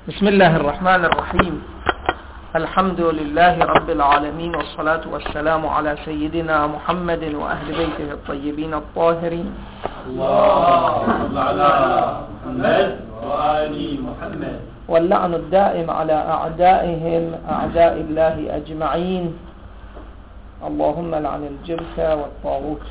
بسم الله الرحمن الرحيم. الحمد لله رب العالمين، والصلاة والسلام على سيدنا محمد وأهل بيته الطيبين الطاهرين. اللهم صل على محمد وآل محمد. واللعن الدائم على أعدائهم أعداء الله أجمعين. اللهم لعن الجبت والطاغوت.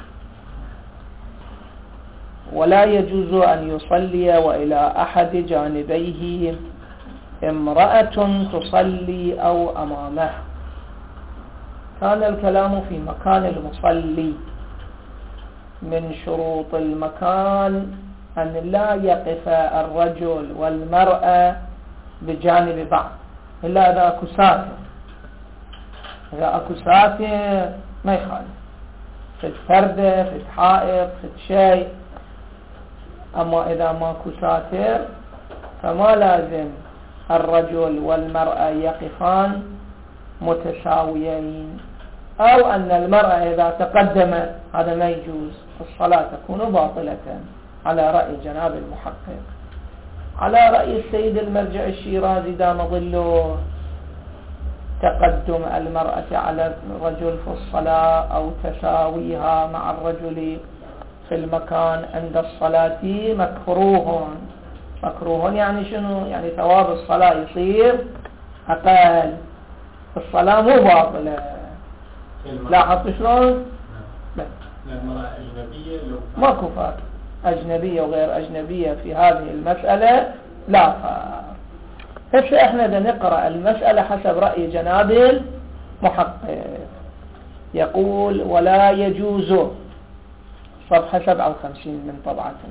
ولا يجوز أن يصلي وإلى أحد جانبيه امرأة تصلي أو أمامه. كان الكلام في مكان المصلي. من شروط المكان أن لا يقف الرجل والمرأة بجانب بعض إلا إذا أكو ساتر. إذا أكو ساتر ما يخالف، في فردة في حائط في شيء. أما إذا ماكو ساتر فما لازم الرجل والمرأة يقفان متساويين، أو أن المرأة إذا تقدمت هذا ما يجوز، الصلاة تكون باطلة على رأي جناب المحقق. على رأي السيد المرجع الشيرازي دام ظله تقدم المرأة على الرجل في الصلاة أو تساويها مع الرجل في المكان عند الصلاة مكروه. مكروه يعني شنو؟ يعني ثواب الصلاة يصير أقل، الصلاة مو باطلة. لاحظت شلون؟ المرأة أجنبية ماكو فرق، أجنبية وغير أجنبية في هذه المسألة لا فرق. هسه احنا بدنا نقرأ المسألة حسب رأي جناب المحقق. يقول ولا يجوز، صفحة 57 من طبعته.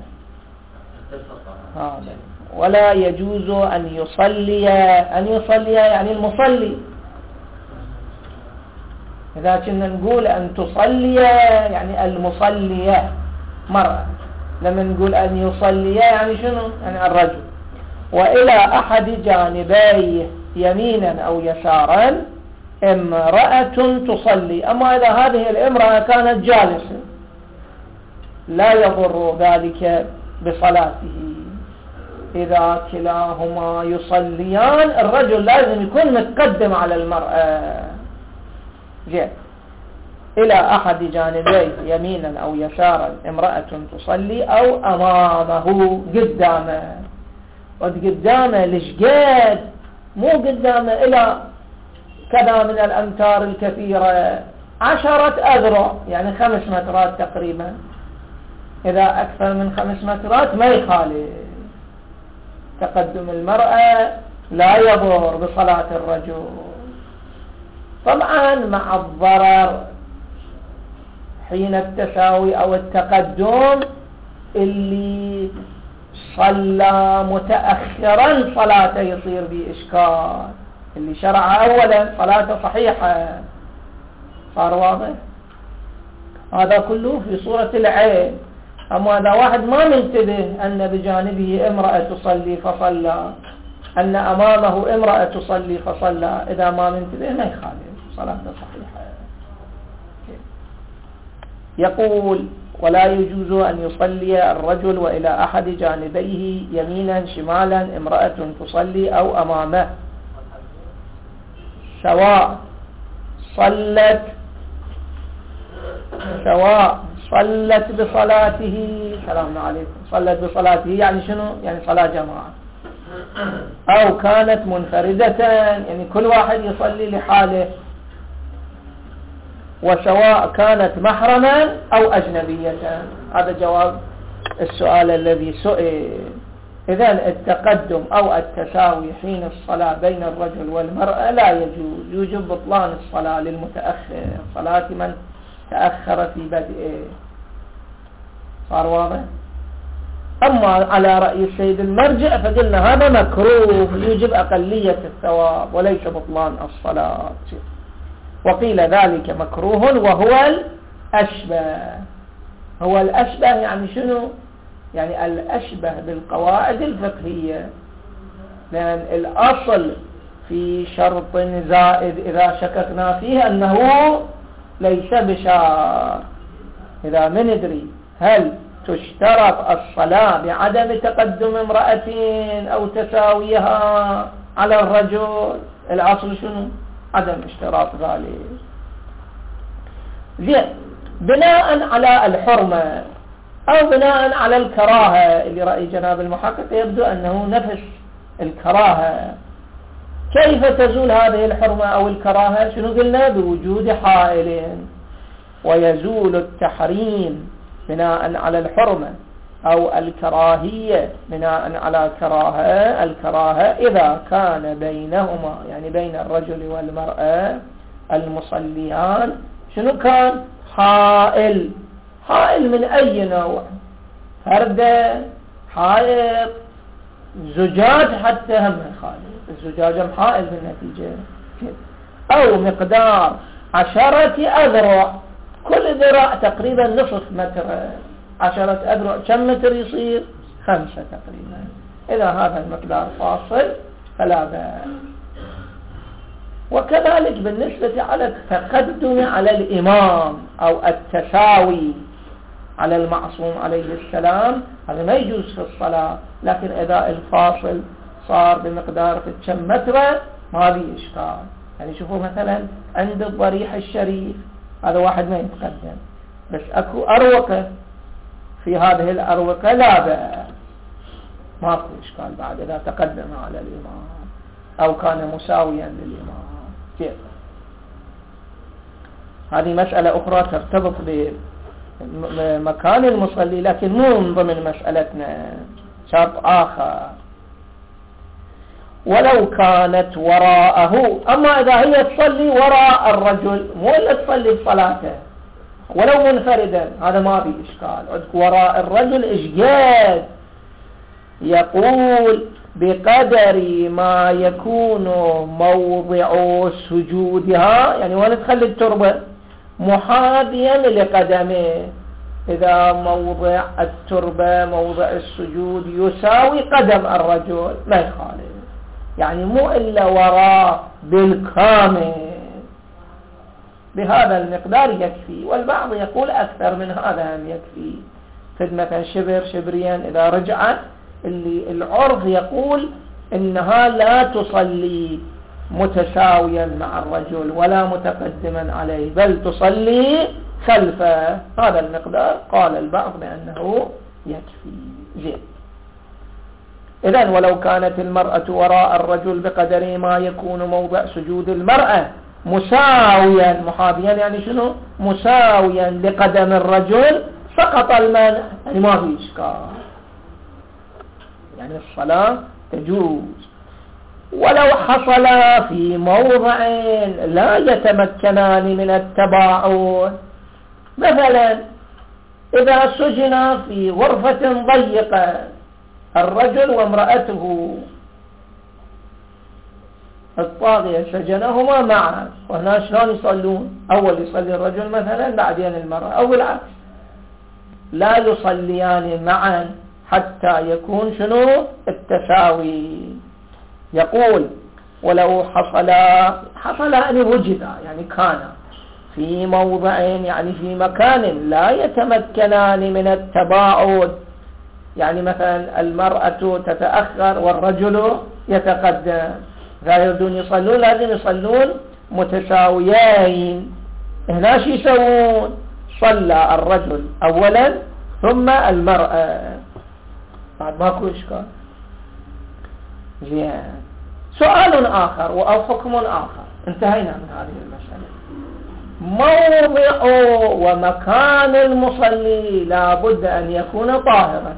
ولا يجوز أن يصلي يعني المصلي. إذا كنا نقول أن تصلي يعني المصلية مرأة، لما نقول أن يصلي يعني شنو؟ يعني الرجل. وإلى أحد جانبيه يمينا أو يسارا امرأة تصلي. أما إذا هذه الامرأة كانت جالسة لا يضر ذلك بصلاته. إذا كلاهما يصليان الرجل لازم يكون متقدم على المرأة. جاء إلى أحد جانبيه يمينا أو يسارا امرأة تصلي أو أمامه قدامه. قدامه لشقد، مو قدامه إلى كذا من الأمتار الكثيرة، 10 أذرع يعني 5 مترات تقريبا. إذا أكثر من 5 مترات ما يخالف. تقدم المرأة لا يضر بصلاة الرجل، طبعا مع الضرر حين التساوي أو التقدم. اللي صلى متأخرا صلاته يصير بإشكال، اللي شرع أولا صلاته صحيحة. صار واضح؟ هذا كله في صورة العين. أما إذا واحد ما منتبه أن بجانبه امرأة تصلي فصلى، أن أمامه امرأة تصلي فصلى، إذا ما منتبه ما يخالف، صلاته صحيحة. يقول ولا يجوز أن يصلي الرجل وإلى أحد جانبيه يمينا شمالا امرأة تصلي أو أمامه، سواء صلت بصلاته. سلام عليكم. صلت بصلاته يعني شنو؟ يعني صلاة جماعة. أو كانت منفردة يعني كل واحد يصلي لحاله. وسواء كانت محرما أو أجنبية. هذا جواب السؤال الذي سئل. إذن التقدم أو التساوي حين الصلاة بين الرجل والمرأة لا يجوز، يوجب بطلان الصلاة للمتأخر، صلاة من تأخر في بدءه. صار واضح؟ أما على رأي السيد المرجع فقلنا هذا مكروه، يوجب أقلية الثواب وليس بطلان الصلاة. وقيل ذلك مكروه وهو الأشبه. هو الأشبه يعني شنو؟ يعني الأشبه بالقواعد الفقهية، لأن الأصل في شرط زائد إذا شككنا فيه أنه ليس بشرط. إذا ما ندري هل تشترط الصلاة بعدم تقدم امرأة أو تساويها على الرجل؟ الأصل شنو؟ عدم اشتراط ذلك. زين، بناء على الحرمة أو بناء على الكراهة اللي رأي جناب المحقق يبدو أنه نفس الكراهة، كيف تزول هذه الحرمة أو الكراهة؟ شنو قلنا؟ بوجود حائل. ويزول التحريم بناء على الحرمة أو الكراهية بناء على الكراهة إذا كان بينهما، يعني بين الرجل والمرأة المصليان، شنو كان؟ حائل. حائل من أي نوع؟ هردة، حائط، زجاج، حتى هم خالي الزجاج حائل بالنتيجة، أو مقدار 10 أذرع، كل ذراع تقريبا نصف متر، 10 أذرع كم متر يصير؟ 5 تقريبا. إذا هذا المقدار فاصل فلا بأس. وكذلك بالنسبة على التقدم على الإمام أو التساوي على المعصوم عليه السلام، هذا ما يجوز في الصلاة، لكن إذا الفاصل صار بمقدار كم متر ما بي إشكال. يعني شوفوا مثلا عند الضريح الشريف هذا واحد ما يتقدم، بس أكو أروقة، في هذه الأروقة لا بأس، ما في إشكال بعد إذا تقدم على الإمام أو كان مساويا للإمام. كيف؟ هذه مسألة أخرى ترتبط بمكان المصلي، لكن مو من ضمن مسألتنا، شرط آخر. ولو كانت وراءه، أما إذا هي تصلي وراء الرجل، مو إلا تصلي بصلاته ولو منفردا، هذا ما في إشكال. عندك وراء الرجل إشجاد، يقول بقدر ما يكون موضع سجودها، يعني وين تخلي التربة؟ محاذيا لقدمه. إذا موضع التربة موضع السجود يساوي قدم الرجل ما يخالف، يعني مو إلا وراء بالكامل، بهذا المقدار يكفي. والبعض يقول أكثر من هذا هم يكفي، خدمة شبريا إذا رجعت. اللي العرف يقول إنها لا تصلي متساويا مع الرجل ولا متقدما عليه، بل تصلي خلفه. هذا المقدار قال البعض بأنه يكفي. زين، إذن ولو كانت المرأة وراء الرجل بقدر ما يكون موضع سجود المرأة مساويا، محاذيا يعني شنو؟ مساويا لقدم الرجل، سقط المانع، يعني ما في إشكال، يعني الصلاة تجوز. ولو حصل في موضع لا يتمكنان من التباعد، مثلا إذا سجن في غرفة ضيقة الرجل وامرأته الطاغية، سجنهما معا، وهنا شلون يصلون؟ أول يصلي الرجل مثلا بعدين المرأة، أو بالعكس، لا يصليان معا حتى يكون شنو؟ التساوي. يقول ولو حصل أن وجد، يعني كان في موضع، يعني في مكان لا يتمكنان من التباعد، يعني مثلا المرأة تتأخر والرجل يتقدم، لا يريدون يصلون، لازم يصلون متساويين. هنا شو يسوون؟ صلى الرجل أولا ثم المرأة، بعد ماكو إشكال. زين، سؤال آخر أو حكم آخر، انتهينا من هذه المسألة. موضع ومكان المصلي لا بد أن يكون طاهرا،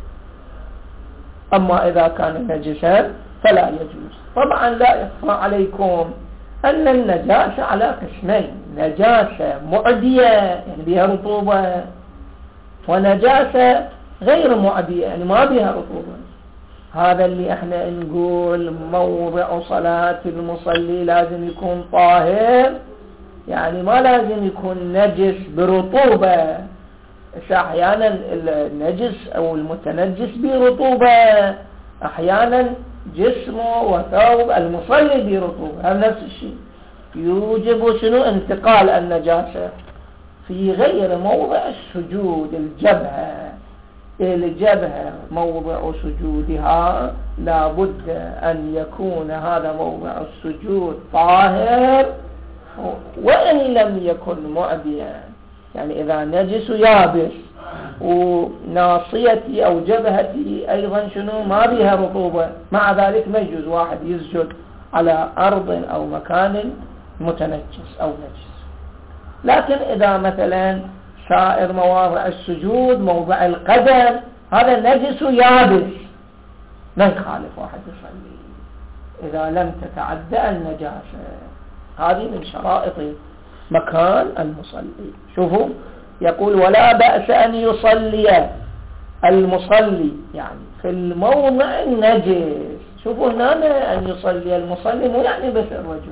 أما إذا كان نجسا فلا يجوز. طبعا لا يخفى عليكم أن النجاسة على قسمين: نجاسة معدية يعني بها رطوبة، ونجاسة غير معدية يعني ما بها رطوبة. هذا اللي احنا نقول موضع صلاة المصلي لازم يكون طاهر، يعني ما لازم يكون نجس برطوبة. احيانا النجس او المتنجس برطوبة، احيانا جسمه وثوب المصلي برطوبة، هذا نفس الشيء. يوجب شنو؟ انتقال النجاسة في غير موضع السجود، الجبهة الجبهة موضع سجودها لابد أن يكون هذا موضع السجود طاهر وإن لم يكن مؤذيا. يعني إذا نجس يابس وناصيتي أو جبهتي أيضا شنو ما بها رطوبة، مع ذلك ما يجوز واحد يسجد على أرض أو مكان متنجس أو نجس. لكن إذا مثلا سائر مواضع السجود موضع القدم هذا النجس يابس ما يخالف واحد يصلي إذا لم تتعدى النجاسة. هذه من شرائط مكان المصلي. شوفوا يقول ولا بأس أن يصلي المصلي يعني في الموضع النجس. شوفوا هنا أن يصلي المصلي مو يعني بس الرجل،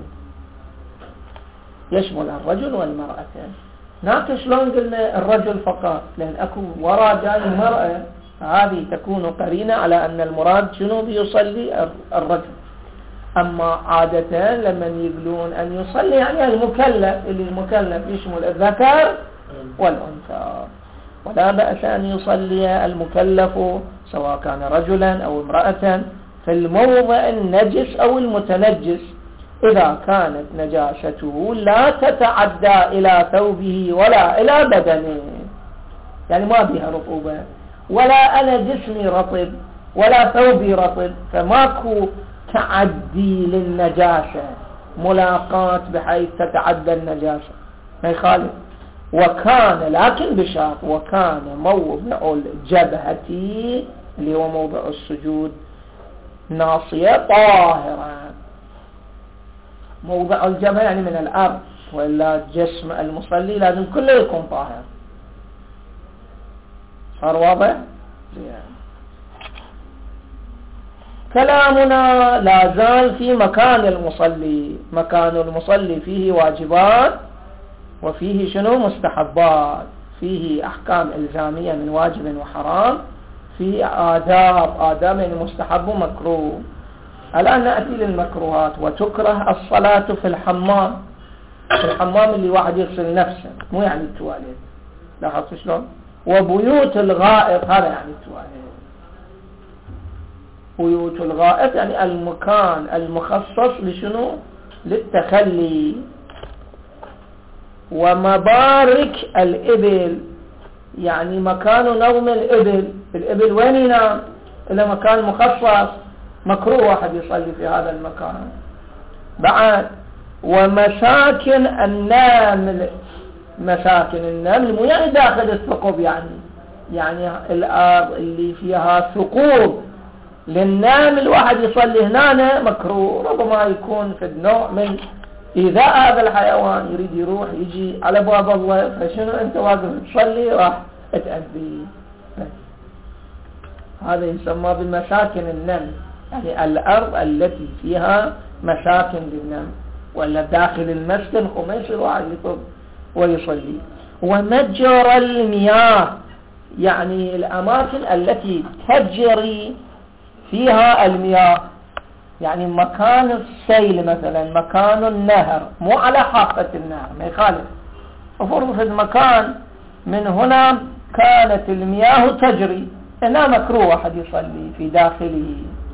يشمل الرجل والمرأة. هناك شلون قلنا الرجل فقط لأن أكو وراء جاي المرأة، هذه تكون قرينة على أن المراد شنو بيصلي الرجل. أما عادة لما يقولون أن يصلي يعني المكلف، اللي المكلف يشمل الذكر والأنثى. ولا بأس أن يصلي المكلف سواء كان رجلا أو امرأة في الموضع النجس أو المتنجس إذا كانت نجاسته لا تتعدى إلى ثوبه ولا إلى بدنه. يعني ما بها رطوبة ولا أنا جسمي رطب ولا ثوبي رطب، فماكو تعدي للنجاسة ملاقات بحيث تتعدى النجاسة ما يخالف. وكان لكن بشرط وكان موضع الجبهة اللي هو موضع السجود ناصية طاهرة. موضع الجبهة يعني من الأرض، وإلا جسم المصلي لازم كله يكون طاهر. صار واضح؟ كلامنا لا زال في مكان المصلي. مكان المصلي فيه واجبات وفيه شنو مستحبات، فيه أحكام إلزامية من واجب وحرام، فيه آداب من مستحب ومكروه. الآن نأتي للمكروهات. وتكره الصلاة في الحمام. في الحمام اللي واحد يغسل نفسه مو يعني التواليت، لاحظت شلون. وبيوت الغائط هذا يعني التواليت. بيوت الغائط يعني المكان المخصص لشنو للتخلي. ومبارك الإبل يعني مكان نوم الإبل. الإبل وين ينام؟ إلى مكان مخصص، مكروه واحد يصلي في هذا المكان. بعد ومساكن النمل. مساكن النمل مو يعني داخل الثقوب، يعني الأرض اللي فيها ثقوب للنمل واحد يصلي هنا مكروه. ربما يكون في النوع من إذا هذا الحيوان يريد يروح يجي على باب الله، فشنو أنت واقف تصلي راح تأذي. هذا يسمى بمساكن النمل، يعني الأرض التي فيها مساكن للنمل. ولا داخل المسكن ما يصير واحد يطب ويصلي. ومجرى المياه يعني الأماكن التي تجري فيها المياه، يعني مكان السيل مثلا مكان النهر مو على حافة النهر ما يخالف. أفرض في المكان من هنا كانت المياه تجري، هنا مكروه أحد يصلي في داخله.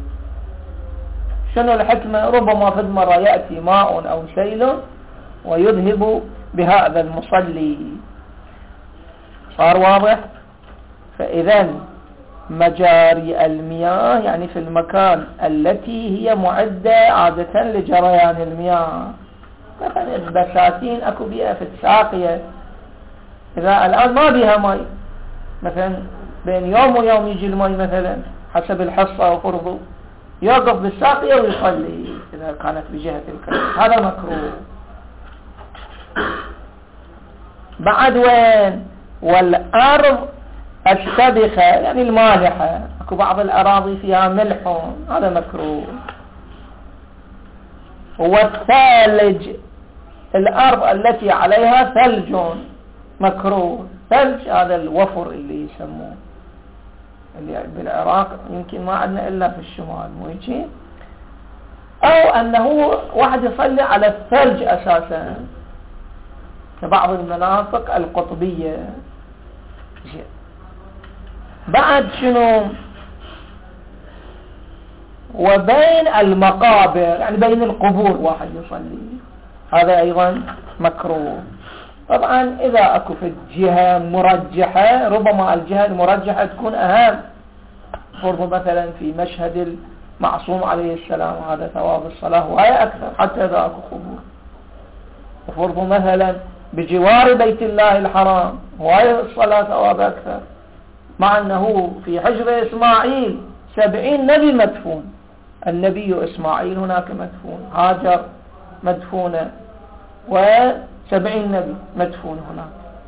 شنو الحكمة؟ ربما في مرة يأتي ماء أو سيل ويذهب بهذا المصلي. صار واضح؟ فإذا مجاري المياه يعني في المكان التي هي معدة عادة لجريان المياه. مثلا البساتين أكو بيها في الساقية، إذا الآن ما بيها ماء مثلا بين يوم ويوم يجي الماء مثلا حسب الحصة وفرضه يوقف بالساقية ويصلي إذا كانت بجهة الكلام، هذا مكروه. بعد وين؟ والأرض السبخة يعني المالحة، اكو بعض الأراضي فيها ملح هذا مكروه. والثلج الأرض التي عليها ثلج مكروه. ثلج هذا الوفر اللي يسموه، اللي بالعراق يمكن ما عندنا إلا في الشمال مو هيك. أو أنه واحد يصلي على الثلج أساسا في بعض المناطق القطبية. بعد شنو؟ وبين المقابر، يعني بين القبور واحد يصلي، هذا أيضا مكروه. طبعا إذا أكو في الجهة مرجحة، ربما الجهة المرجحة تكون أهم، فرض مثلا في مشهد المعصوم عليه السلام، هذا ثواب الصلاة وهي أكثر حتى إذا أكو قبور. فرض مثلا بجوار بيت الله الحرام وهي الصلاة ثواب أكثر، مع أنه في حجر إسماعيل 70 نبي مدفون، النبي إسماعيل هناك مدفون، هاجر مدفونة، و70 نبي مدفون هناك.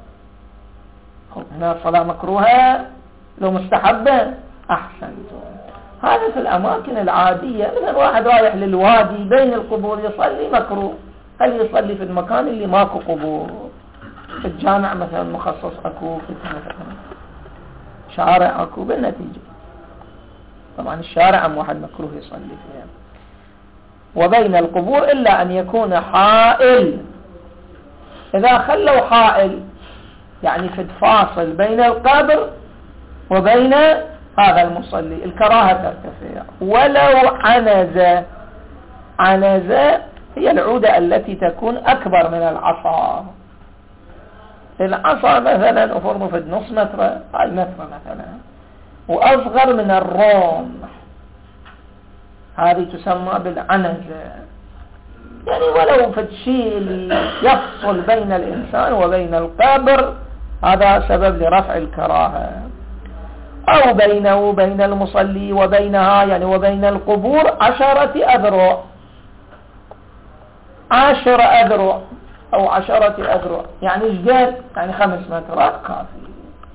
هنا الصلاة مكروهة لو مستحبة أحسن. هذا في الأماكن العادية، مثلا واحد رايح للوادي بين القبور يصلي مكروه. هل يصلي في المكان اللي ماكو قبور؟ في الجامع مثلا مخصص أكو، في مثلا شارع أكو، بالنتيجة طبعا الشارع واحد مكروه يصلي فيها. وبين القبور إلا أن يكون حائل. إذا خلوا حائل يعني في الفاصل بين القبر وبين هذا المصلي الكراهة ترتفع. ولو عنز هي العودة التي تكون أكبر من العصا. العصا مثلا أفرض في نص متر، هاي متر مثلا، وأصغر من الرمح، هذه تسمى بالعنزة. يعني ولو في الشيء اللي يفصل بين الإنسان وبين القبر، هذا سبب لرفع الكراهة. أو بينه وبين المصلي وبينها يعني وبين القبور 10 أذرع، 10 أذرع أو 10 أذرع، يعني جداد، يعني 5 مترات كافي.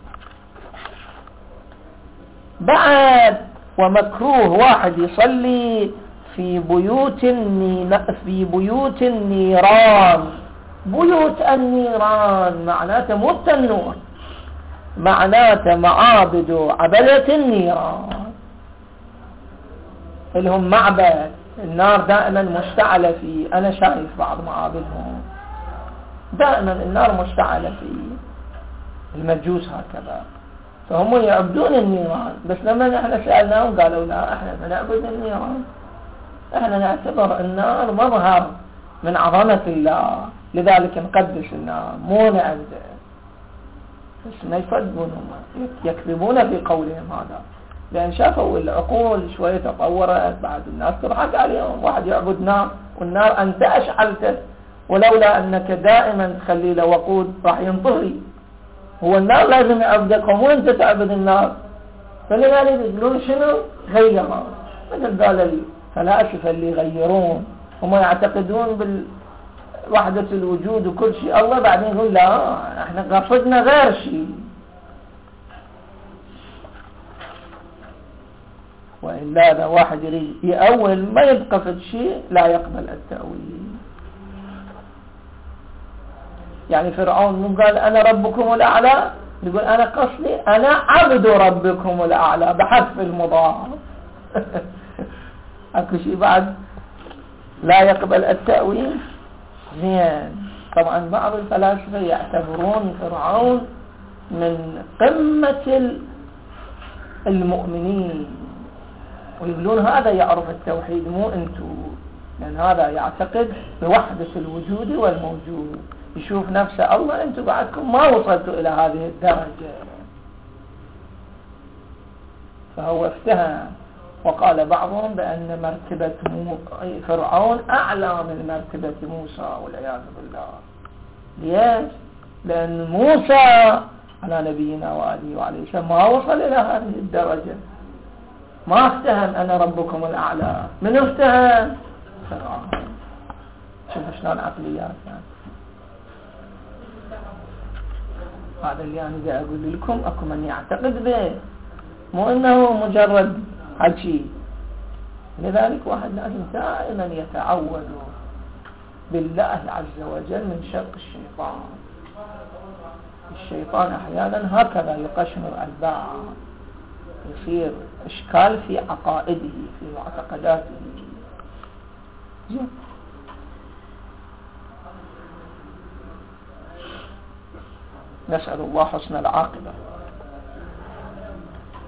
بعد ومكروه واحد يصلي في بيوت النيران. بيوت النيران معناته مو التنور، معناته معابد وعبدة النيران، لهم معبد النار دائما مشتعلة فيه. أنا شايف بعض معابدهم دائما النار مشتعلة فيه، المجوس هكذا، فهم يعبدون النيران. بس لما احنا سألناهم قالوا لا، احنا ما نعبد النيران، احنا نعتبر النار مظهر من عظمة الله، لذلك نقدس النار مو نعبده. بس ما يصدقون، هم يكذبون في قولهم هذا، لأن شافوا العقول شوية تطورت، بعد الناس تضحك عليهم. واحد يعبد نار، والنار أنت أشعلته، ولولا أنك دائما تخلي له وقود راح ينطفي. هو النار لازم يعبدك ومو أنت تعبد النار. فلذلك يقولون شنو غيروا، مثل قال الفلاسفة اللي يغيرون، هم يعتقدون بالوحدة الوجود وكل شيء الله، بعدين يقول لا احنا قصدنا غير شيء. وإلا إذا واحد يريد يأول ما يبقى في الشيء لا يقبل التأويل. يعني فرعون مو قال أنا ربكم الأعلى، يقول أنا قصدي أنا عبد ربكم الأعلى بحذف المضاف. أكو شيء بعد لا يقبل التأويل. زين. طبعا بعض الفلاسفة يعتبرون فرعون من قمة المؤمنين، ويقولون هذا يعرف التوحيد مو أنتو، لأن هذا يعتقد بوحدة الوجود والموجود، يشوف نفسه الله، أنتم بعدكم ما وصلتوا إلى هذه الدرجة. فهو افتهم. وقال بعضهم بأن مرتبة فرعون أعلى من مرتبة موسى والعياذ بالله. ليش؟ لأن موسى على نبينا وآله وعليه السلام ما وصل إلى هذه الدرجة، ما افتهم أنا ربكم الأعلى. من افتهم؟ فرعون. شوف شلون عقليات يعني. هذا اللي أنا جاي أقول لكم، أكو من يعتقد به، مو إنه مجرد حكي. لذلك واحد لازم دائما يتعوذ بالله عز وجل من شر الشيطان. الشيطان أحيانا هكذا يقشمر البعض، يصير إشكال في عقائده، في معتقداته. نسأل الله حسن العاقبة.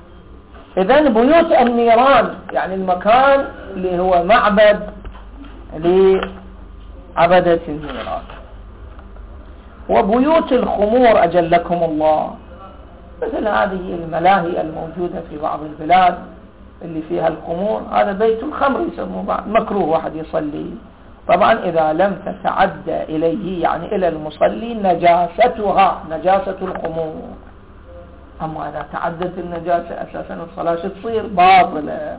إذن بيوت النيران يعني المكان اللي هو معبد لعبدة النيران. وبيوت الخمور أجلكم الله، مثل هذه الملاهي الموجودة في بعض البلاد اللي فيها الخمور، هذا بيت الخمر يسموه بعض، مكروه واحد يصلي. طبعا إذا لم تتعدى إليه يعني إلى المصلي نجاستها، نجاسة الخمور. أما إذا تعدت النجاسة أساسا الصلاة تصير باطلة.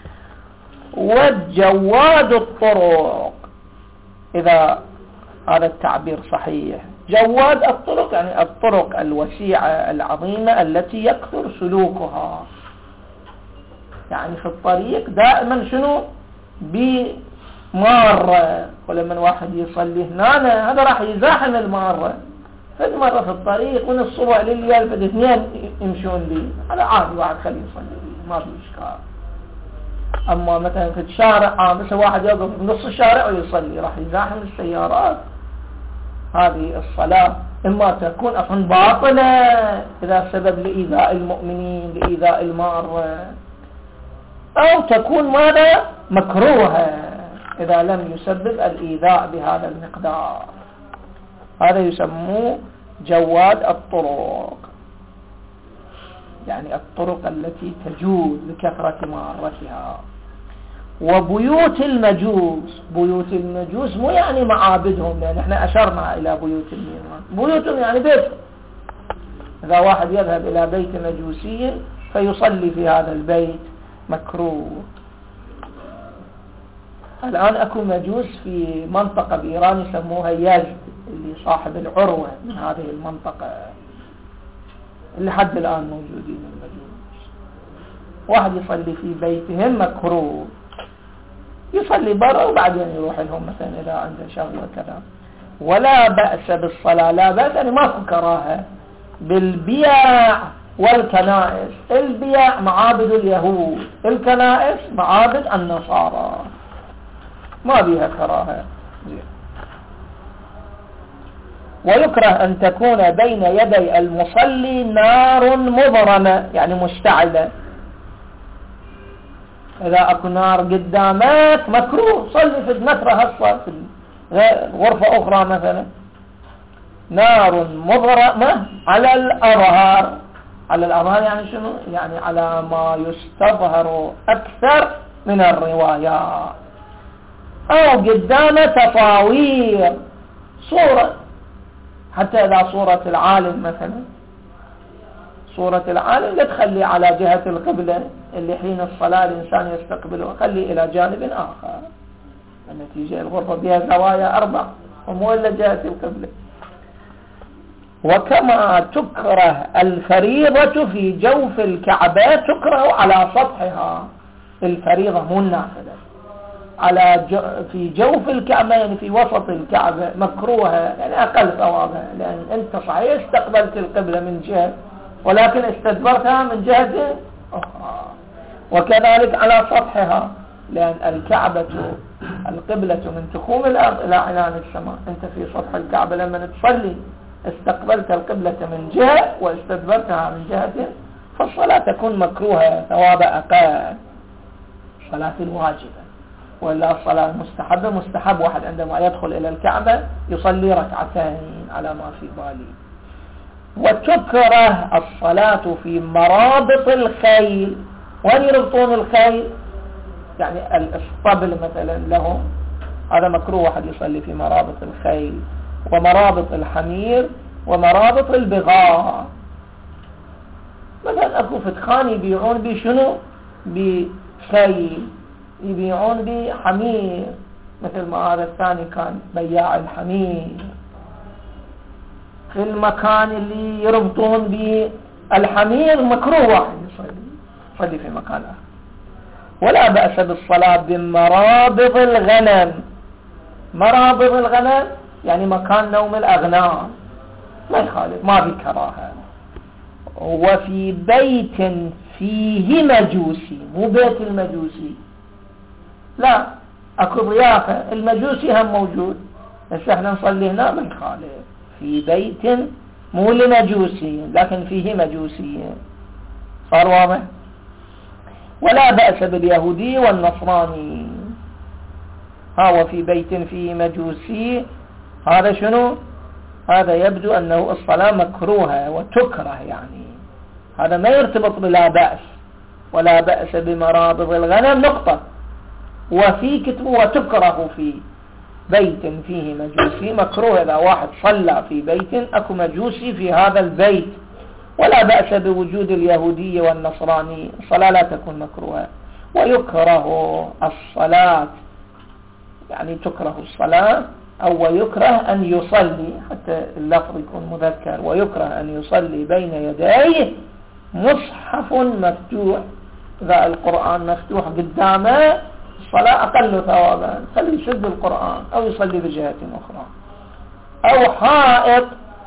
والجواد الطرق، إذا هذا التعبير صحيح، جواد الطرق يعني الطرق الوسيعة العظيمة التي يكثر سلوكها، يعني في الطريق دائما شنو بمارة، ولما واحد يصلي هنا هذا راح يزاحم المارة، فد مرة في الطريق من الصبح لليل فد اثنين يمشون لي، هذا عادي واحد خليه يصلي ما في إشكال. أما مثلا في الشارع مثل واحد يقف بنص الشارع ويصلي راح يزاحم السيارات، هذه الصلاة إما تكون أصلا باطلة إذا سبب لإيذاء المؤمنين لإيذاء المارة، أو تكون ماذا مكروهة إذا لم يسبب الإيذاء بهذا المقدار. هذا يسموه جواد الطرق، يعني الطرق التي تجوز لكثرة مارتها. وبيوت المجوس، بيوت المجوس مو يعني معابدهم، لأن احنا أشرنا إلى بيوت النيران، بيوتهم يعني بيت. إذا واحد يذهب إلى بيت مجوسي فيصلي في هذا البيت مكروه. الآن أكو مجوس في منطقة بإيران يسموها يزد، اللي صاحب العروة من هذه المنطقة اللي حد الآن موجودين المجوس. واحد يصلي في بيتهم مكروه، يصلي برا وبعدين يروح لهم مثلا إذا عنده شغلة كذا. ولا بأس بالصلاة، لا بأس يعني ماكو كراهة بالبيع والكنائس. البيع معابد اليهود، الكنائس معابد النصارى، ما بيها كراهة. ويكره أن تكون بين يدي المصلي نار مضرمة يعني مشتعلة. إذا أكو نار قدامك مكروه، صلي في المترة هصة في غرفة أخرى مثلا. نار مضرمة على الأظهار، على الأظهار يعني شنو؟ يعني على ما يستظهر أكثر من الروايات. أو قدامه تصاوير، صورة، حتى إذا صورة العالم مثلا، صورة العالم لا تخلي على جهة القبلة اللي حين الصلاة الإنسان يستقبله، خلي إلى جانب آخر. النتيجة الغرفة بها زوايا 4 ومو إلا جهة القبلة. وكما تكره الفريضة في جوف الكعبة تكره على سطحها، الفريضة مو النافلة، على في جوف الكعبة يعني في وسط الكعبة مكروهة، يعني أقل ثوابها، لأن أنت صحيح استقبلت القبلة من جهة ولكن استدبرتها من جهة أخرى. وكذلك على سطحها، لأن الكعبة القبلة من تخوم الأرض إلى عنان السماء، أنت في سطح الكعبة لما تصلي استقبلت القبلة من جهة واستدبرتها من جهة، فالصلاة تكون مكروهة ثواب أقل، صلاة الواجبة. ولا الصلاة المستحبة، مستحب واحد عندما يدخل إلى الكعبة يصلي ركعتين على ما في بالي. وتكره الصلاة في مرابط الخيل. وين يربطون الخيل؟ يعني الاسطبل مثلا لهم، هذا مكروه واحد يصلي في مرابط الخيل ومرابط الحمير ومرابط البغاء. مثلا اكو فتخان يبيعون بشنو؟ بخيل، يبيعون بحمير، مثل ما هذا الثاني كان بياع الحمير. في المكان اللي يربطون بالحمير مكروه واحد يصلي في مكان آخر. ولا بأس بالصلاة بمرابض الغنم. مرابض الغنم يعني مكان نوم الأغنام، ما يخالف، ما بكراهة. وفي بيت فيه مجوسي، مو بيت المجوسي، لا، اكو ضيافة المجوسي هم موجود، بس احنا نصلي هنا ما يخالف. في بيت مو لمجوسي لكن فيه مجوسي. صار واضح؟ ولا بأس باليهودي والنصراني. ها وفي بيت فيه مجوسي، هذا شنو؟ هذا يبدو أنه الصلاة مكروهة وتكره، يعني هذا ما يرتبط بلا بأس، ولا بأس بمرابض الغنم نقطة. وفي كتبه وتكره في بيت فيه مجوسي، مكروه إذا واحد صلى في بيت أكو مجوسي في هذا البيت. ولا بأس بوجود اليهودي والنصراني، الصلاة لا تكون مكروهة. ويكره الصلاة، يعني تكره الصلاة، أو ويكره أن يصلي، حتى اللفظ يكون مذكر، ويكره أن يصلي بين يديه مصحف مفتوح. إذا القرآن مفتوح قدامه الصلاة أقل ثوابا، خلي يشد القرآن أو يصلي بجهة أخرى. أو حائط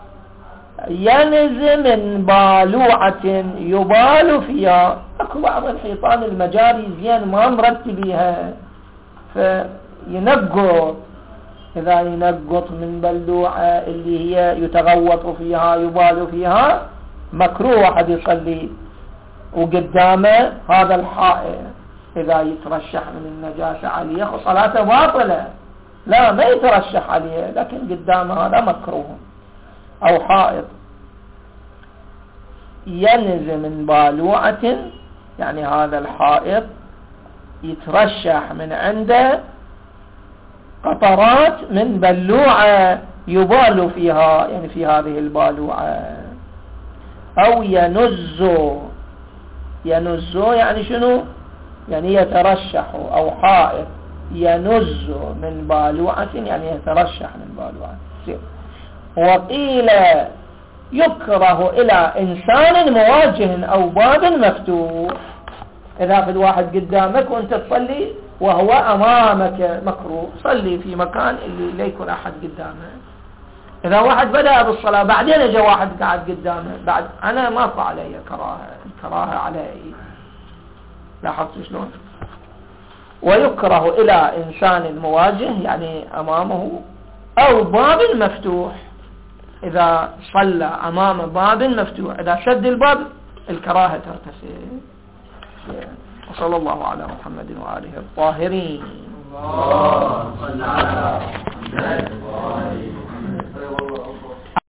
ينز من بالوعة يبال فيها، أكو بعض الحيطان المجاري زين ما مرتبيها فينقط، إذا ينقط من بلوعة اللي هي يتغوط فيها يبال فيها مكروه واحد يصلي وقدامه هذا الحائط، إذا يترشح من النجاسة عليه صلاته باطلة، لا ما يترشح عليه لكن قدامه هذا مكروه. أو حائط ينز من بالوعة، يعني هذا الحائط يترشح من عنده قطرات من بلوعة يبال فيها، يعني في هذه البالوعة. أو ينز يعني شنو؟ يعني يترشح. أو حائط ينز من بالوعة يعني يترشح من بالوعة. وقيل يكره إلى إنسان مواجه أو باب مفتوح، إذا في الواحد قدامك وأنت تصلي وهو أمامك مكروه، صلي في مكان اللي لا يكون أحد قدامه. إذا واحد بدأ بالصلاة بعدين أجا واحد قاعد قدامه، بعد أنا ما أقع علي كراهة علي، لاحظت شلون؟ ويكره إلى إنسان مواجه يعني أمامه أو باب مفتوح، إذا صلى أمام باب مفتوح إذا شد الباب الكراهة ترتفع. وصلى الله على محمد وآله الطاهرين. اللهم صل على محمد.